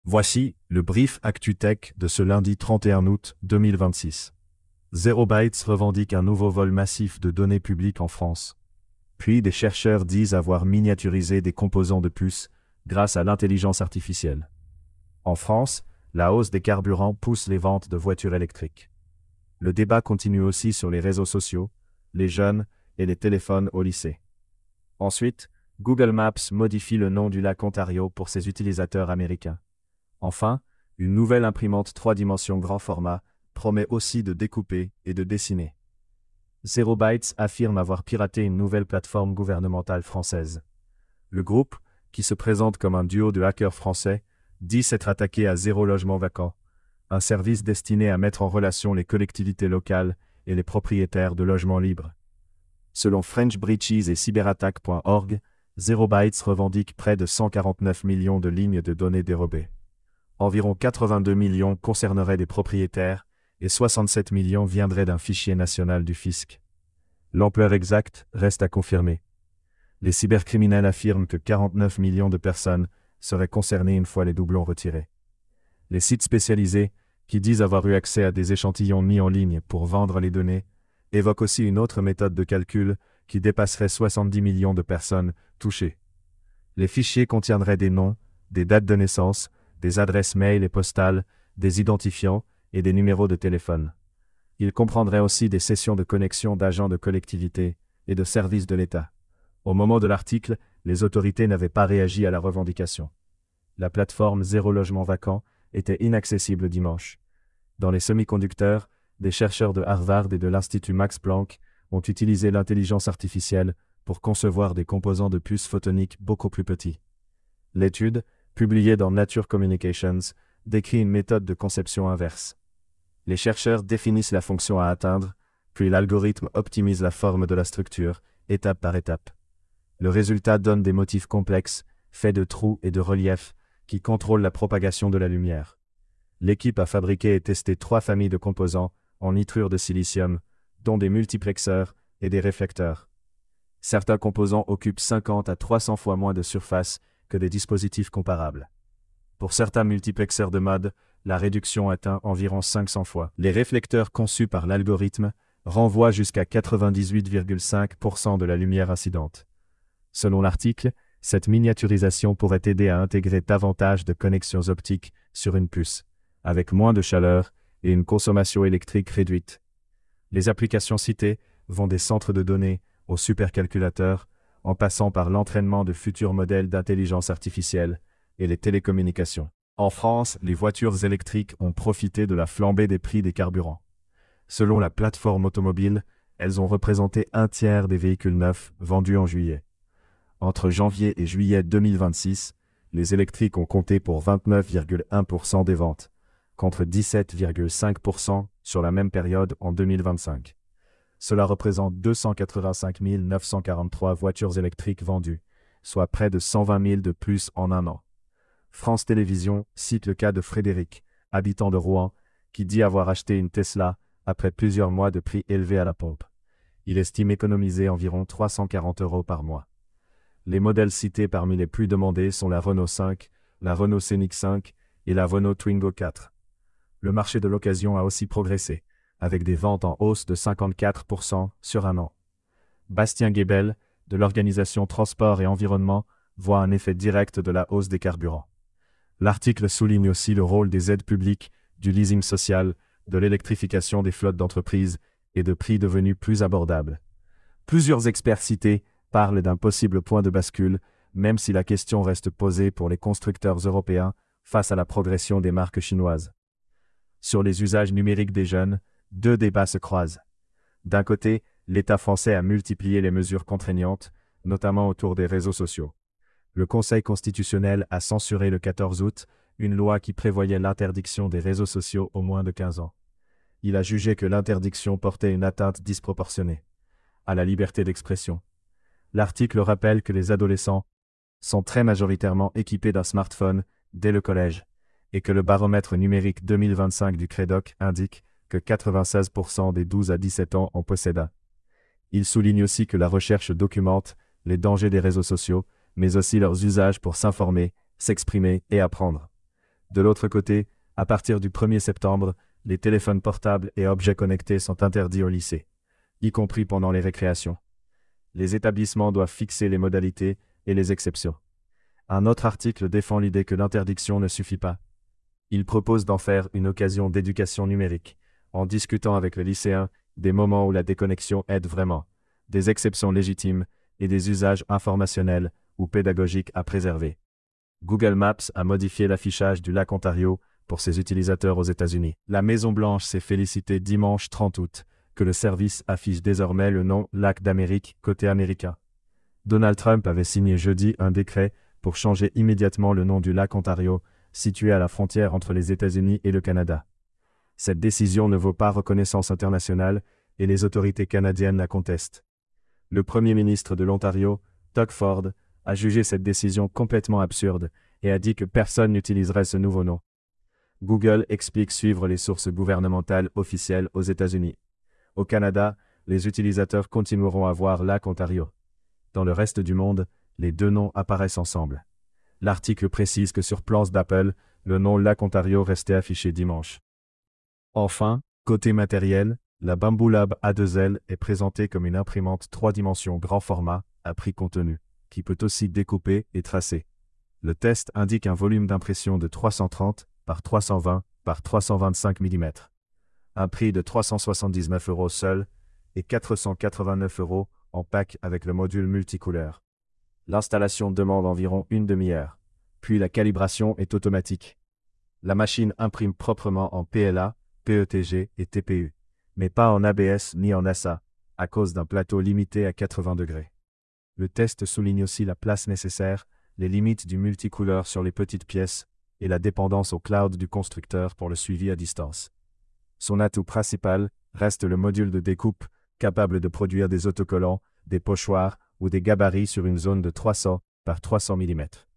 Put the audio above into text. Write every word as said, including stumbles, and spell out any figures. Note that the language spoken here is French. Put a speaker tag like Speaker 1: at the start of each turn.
Speaker 1: Voici le brief ActuTech de ce lundi trente et un août deux mille vingt-six. Zero Bytes revendique un nouveau vol massif de données publiques en France. Puis des chercheurs disent avoir miniaturisé des composants de puces grâce à l'intelligence artificielle. En France, la hausse des carburants pousse les ventes de voitures électriques. Le débat continue aussi sur les réseaux sociaux, les jeunes et les téléphones au lycée. Ensuite, Google Maps modifie le nom du lac Ontario pour ses utilisateurs américains. Enfin, une nouvelle imprimante trois dimensions grand format promet aussi de découper et de dessiner. Zero Bytes affirme avoir piraté une nouvelle plateforme gouvernementale française. Le groupe, qui se présente comme un duo de hackers français, dit s'être attaqué à Zéro Logement Vacant, un service destiné à mettre en relation les collectivités locales et les propriétaires de logements libres. Selon French Breaches et cyberattaque point org, Zero Bytes revendique près de cent quarante-neuf millions de lignes de données dérobées. Environ quatre-vingt-deux millions concerneraient des propriétaires et soixante-sept millions viendraient d'un fichier national du fisc. L'ampleur exacte reste à confirmer. Les cybercriminels affirment que quarante-neuf millions de personnes seraient concernées une fois les doublons retirés. Les sites spécialisés, qui disent avoir eu accès à des échantillons mis en ligne pour vendre les données, évoquent aussi une autre méthode de calcul qui dépasserait soixante-dix millions de personnes touchées. Les fichiers contiendraient des noms, des dates de naissance, des adresses mail et postales, des identifiants et des numéros de téléphone. Il comprendrait aussi des sessions de connexion d'agents de collectivités et de services de l'État. Au moment de l'article, les autorités n'avaient pas réagi à la revendication. La plateforme Zéro Logement Vacant était inaccessible dimanche. Dans les semi-conducteurs, des chercheurs de Harvard et de l'Institut Max Planck ont utilisé l'intelligence artificielle pour concevoir des composants de puces photoniques beaucoup plus petits. L'étude, publiée dans Nature Communications, décrit une méthode de conception inverse. Les chercheurs définissent la fonction à atteindre, puis l'algorithme optimise la forme de la structure, étape par étape. Le résultat donne des motifs complexes, faits de trous et de reliefs, qui contrôlent la propagation de la lumière. L'équipe a fabriqué et testé trois familles de composants en nitrure de silicium, dont des multiplexeurs et des réflecteurs. Certains composants occupent cinquante à trois cents fois moins de surface que des dispositifs comparables. Pour certains multiplexeurs de mode, la réduction atteint environ cinq cents fois. Les réflecteurs conçus par l'algorithme renvoient jusqu'à quatre-vingt-dix-huit virgule cinq pour cent de la lumière incidente. Selon l'article, cette miniaturisation pourrait aider à intégrer davantage de connexions optiques sur une puce, avec moins de chaleur et une consommation électrique réduite. Les applications citées vont des centres de données aux supercalculateurs, en passant par l'entraînement de futurs modèles d'intelligence artificielle et les télécommunications. En France, les voitures électriques ont profité de la flambée des prix des carburants. Selon la plateforme automobile, elles ont représenté un tiers des véhicules neufs vendus en juillet. Entre janvier et juillet deux mille vingt-six, les électriques ont compté pour vingt-neuf virgule un pour cent des ventes, contre dix-sept virgule cinq pour cent sur la même période en deux mille vingt-cinq. Cela représente deux cent quatre-vingt-cinq mille neuf cent quarante-trois voitures électriques vendues, soit près de cent vingt mille de plus en un an. France Télévisions cite le cas de Frédéric, habitant de Rouen, qui dit avoir acheté une Tesla après plusieurs mois de prix élevés à la pompe. Il estime économiser environ trois cent quarante euros par mois. Les modèles cités parmi les plus demandés sont la Renault cinq, la Renault Scénic cinq et la Renault Twingo quatre. Le marché de l'occasion a aussi progressé, avec des ventes en hausse de cinquante-quatre pour cent sur un an. Bastien Guébel, de l'organisation Transport et Environnement, voit un effet direct de la hausse des carburants. L'article souligne aussi le rôle des aides publiques, du leasing social, de l'électrification des flottes d'entreprises et de prix devenus plus abordables. Plusieurs experts cités parlent d'un possible point de bascule, même si la question reste posée pour les constructeurs européens face à la progression des marques chinoises. Sur les usages numériques des jeunes, deux débats se croisent. D'un côté, l'État français a multiplié les mesures contraignantes, notamment autour des réseaux sociaux. Le Conseil constitutionnel a censuré le quatorze août une loi qui prévoyait l'interdiction des réseaux sociaux aux moins de quinze ans. Il a jugé que l'interdiction portait une atteinte disproportionnée à la liberté d'expression. L'article rappelle que les adolescents sont très majoritairement équipés d'un smartphone dès le collège et que le baromètre numérique deux mille vingt-cinq du Crédoc indique que quatre-vingt-seize pour cent des douze à dix-sept ans en possèdent un. Il souligne aussi que la recherche documente les dangers des réseaux sociaux, mais aussi leurs usages pour s'informer, s'exprimer et apprendre. De l'autre côté, à partir du premier septembre, les téléphones portables et objets connectés sont interdits au lycée, y compris pendant les récréations. Les établissements doivent fixer les modalités et les exceptions. Un autre article défend l'idée que l'interdiction ne suffit pas. Il propose d'en faire une occasion d'éducation numérique, en discutant avec les lycéens des moments où la déconnexion aide vraiment, des exceptions légitimes et des usages informationnels ou pédagogiques à préserver. Google Maps a modifié l'affichage du lac Ontario pour ses utilisateurs aux États-Unis. La Maison-Blanche s'est félicitée dimanche trente août que le service affiche désormais le nom Lac d'Amérique côté américain. Donald Trump avait signé jeudi un décret pour changer immédiatement le nom du lac Ontario, situé à la frontière entre les États-Unis et le Canada. Cette décision ne vaut pas reconnaissance internationale et les autorités canadiennes la contestent. Le premier ministre de l'Ontario, Doug Ford, a jugé cette décision complètement absurde et a dit que personne n'utiliserait ce nouveau nom. Google explique suivre les sources gouvernementales officielles aux États-Unis. Au Canada, les utilisateurs continueront à voir Lac Ontario. Dans le reste du monde, les deux noms apparaissent ensemble. L'article précise que sur plans d'Apple, le nom Lac Ontario restait affiché dimanche. Enfin, côté matériel, la Bamboo Lab A deux L est présentée comme une imprimante trois dimensions grand format, à prix contenu, qui peut aussi découper et tracer. Le test indique un volume d'impression de trois cent trente par trois cent vingt par trois cent vingt-cinq millimètres. Un prix de trois cent soixante-dix-neuf euros seul et quatre cent quatre-vingt-neuf euros en pack avec le module multicouleur. L'installation demande environ une demi-heure, puis la calibration est automatique. La machine imprime proprement en P L A, P E T G et T P U, mais pas en A B S ni en N A S A, à cause d'un plateau limité à quatre-vingts degrés. Le test souligne aussi la place nécessaire, les limites du multicouleur sur les petites pièces et la dépendance au cloud du constructeur pour le suivi à distance. Son atout principal reste le module de découpe, capable de produire des autocollants, des pochoirs ou des gabarits sur une zone de trois cents par trois cents millimètres.